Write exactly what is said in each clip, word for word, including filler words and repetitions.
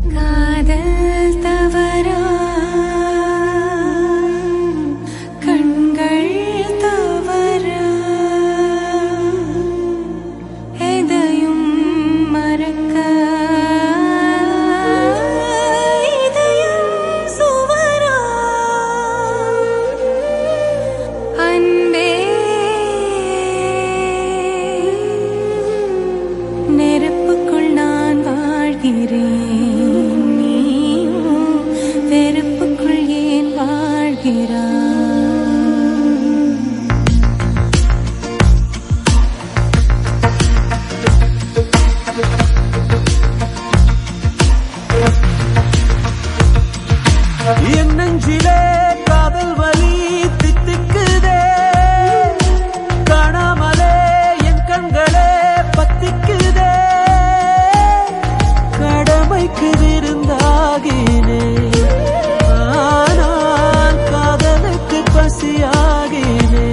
காதல் தவறா கண்கள் தவறா எதையும் மறக்க இதயம் சுவரா அன்பே நெருப்புக்குள் நான் வாழ்கிறேன் நீயும் வெறுப்புக்குள் ஏன் வாழ்கிறாய் என் நெஞ்சிலே காதல் வலி தித்திக்குதே காணாமலே என் கண்களே பத்திக்குதே கடமைக்கு விருந்தாகினே ஆனால் காதலுக்கு பசியாகினே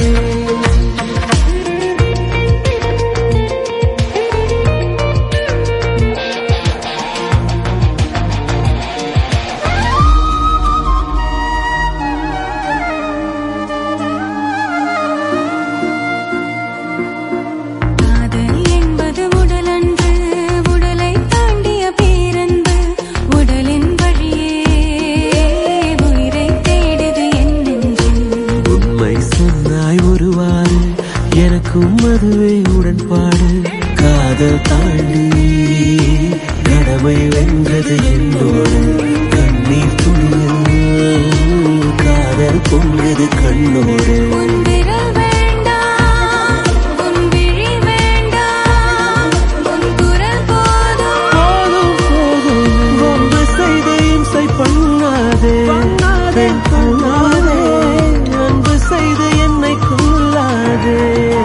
காதல் என்பது உடலன்று உடலை தாண்டிய பேரன்பு உடலின் வழியே உயிரை தேடுது என் நெஞ்சில் உண்மை சொன்னாய் ஒருவாறு எனக்கும் அதுவே உடன்பாடு காதல் தாண்டி கடமை வென்றது என்னோடு கண்ணீர் துணியில் காதல் பொங்குது கண்ணோடு உன் விரல் வேண்டாம் உன் விழி வேண்டாம் உன் குரல் போதும் போதும் போதும் ஒன்று செய்து இம்சை பண்ணாதே பெண் கொள்ளாதே அன்பு செய்து என்னை கொள்ளாதே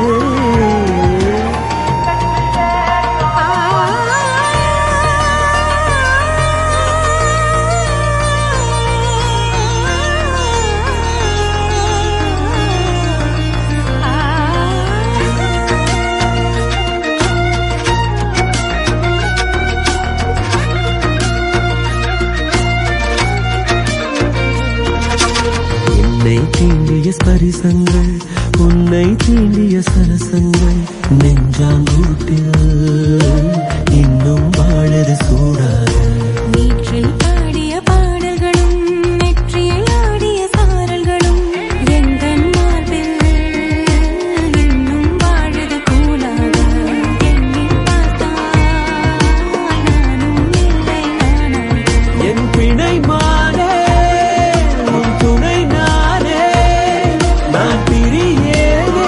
என்னை தீண்டிய ஸ்பரிசங்கள் உன்னை தீண்டிய சரசங்கள் நெஞ்சாங்கூட்டில் இன்னும் வாழது சூடாக நீற்றில் பாடிய பாடல்களும் நெற்றியில் ஆடிய சாரல்களும் எங்கள் மார்பில் இன்னும் வாழுது கூலாக எண்ணிப் பார்த்தால் நானும் இல்லை நானாக என் பிணை மானே உன் துணை நானே நான் பிரியேனே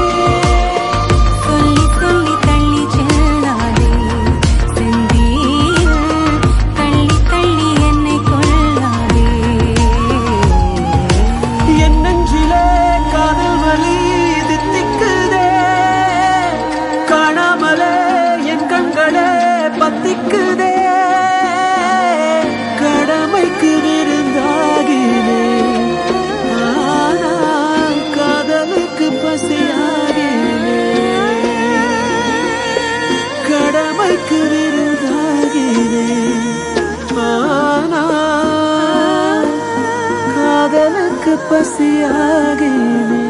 சொல்லி சொல்லி தள்ளி செல்லாதே செந்தீயில் தள்ளி தள்ளி என்னை கொள்ளாதே என் நெஞ்சிலே காதல் வலி தித்திக்குதே காணாமலே என் கண்களே பத்திக்குதே கடமைக்கு விருந்தாகினே ஆனால் காதலுக்கு பசியாகினே கடமைக்கு விருந்தாகினே ஆனால் காதலுக்கு பசியாகினே